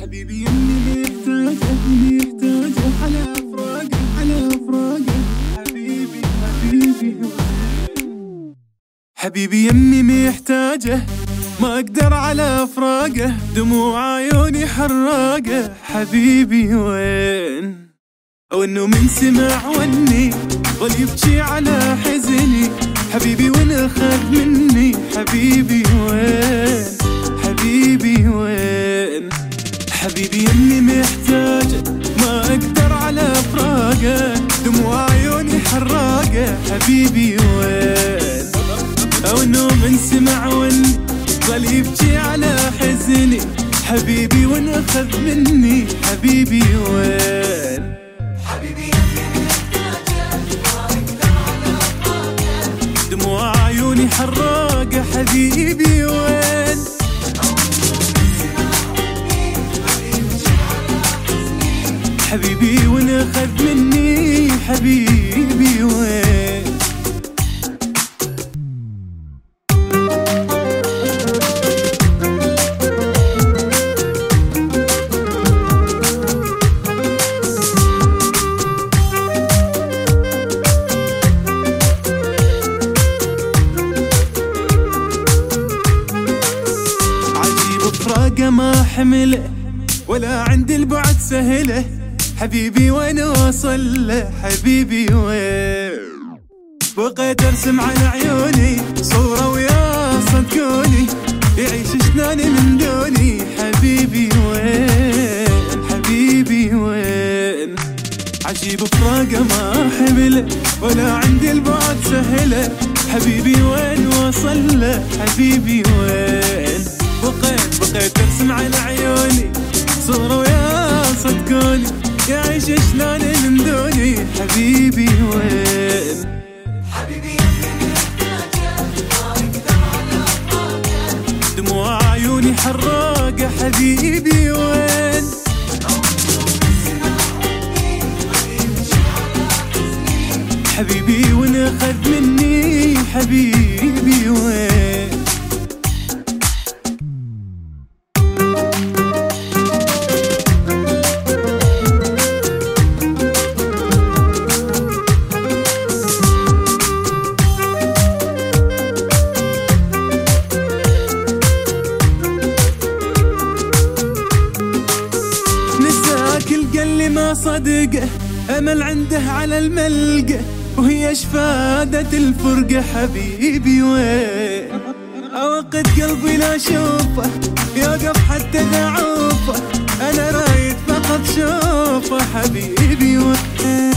حبيبي يمي محتاجه على فراقه حبيبي يمي محتاجه ما اقدر على فراقه دموع عيوني حراقه حبيبي وين او انه من سمع وني ظل يبكي على حزني حبيبي وين اخذ مني حبيبي وين حبيبي وين حبيبي يمي محتاجه ما اقدر على فراقه دموع عيوني حراقه حبيبي وين او انه من سمع وني ظل يبكي على حزني حبيبي وين اخذ مني حبيبي وين حبيبي يمي محتاجه ما اقدر على فراقه دموع عيوني حراقه حبيبي وين حبيبي وين اخذ مني حبيبي وين فراقه ما حمله ولا عندي البعد سهله حبيبي وين وصل له حبيبي وين بقيت ارسم على عيوني صوره ويا صدقوني يعيش شناني من دوني حبيبي وين حبيبي وين عجيب فراقه ما حمله ولا عندي البعد سهله حبيبي وين وصل له حبيبي وين بقيت ارسم على عيوني صورة ويا صدقوني يعيش شلوني من دوني حبيبي وين حبيبي يمي محتاجه ما اقدر على فراقه دموع عيوني حراقه حبيبي وين حبيبي وين اخذ مني حبيبي وين اللي ما صدقه أمل عنده على الملقى وهي شفادة الفرقة حبيبي وين أوقد قلبي لا أشوفه يوقف حتى إذا عوفه أنا رايد فقط شوفه حبيبي وين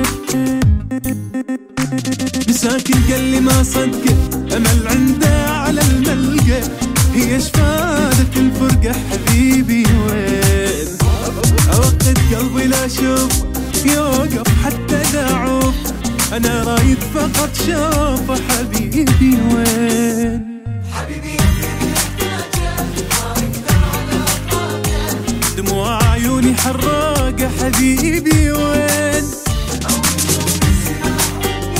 مساكن قلبي ما صدقه أمل عنده على الملقى هي شفادة الفرقة حبيبي وين أوقد قلبي لا أشوف يوقف حتى إذا عوف أنا رايد فقط شوفه حبيبي وين حبيبي يمي محتاجه ما اقدر على فراقه دموع عيوني حراقه حبيبي وين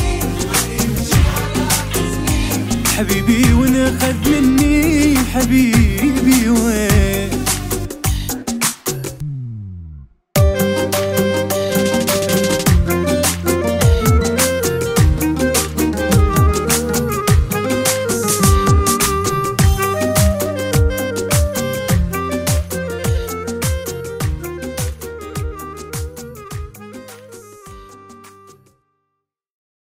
حبيبي وين اخذ مني حبيبي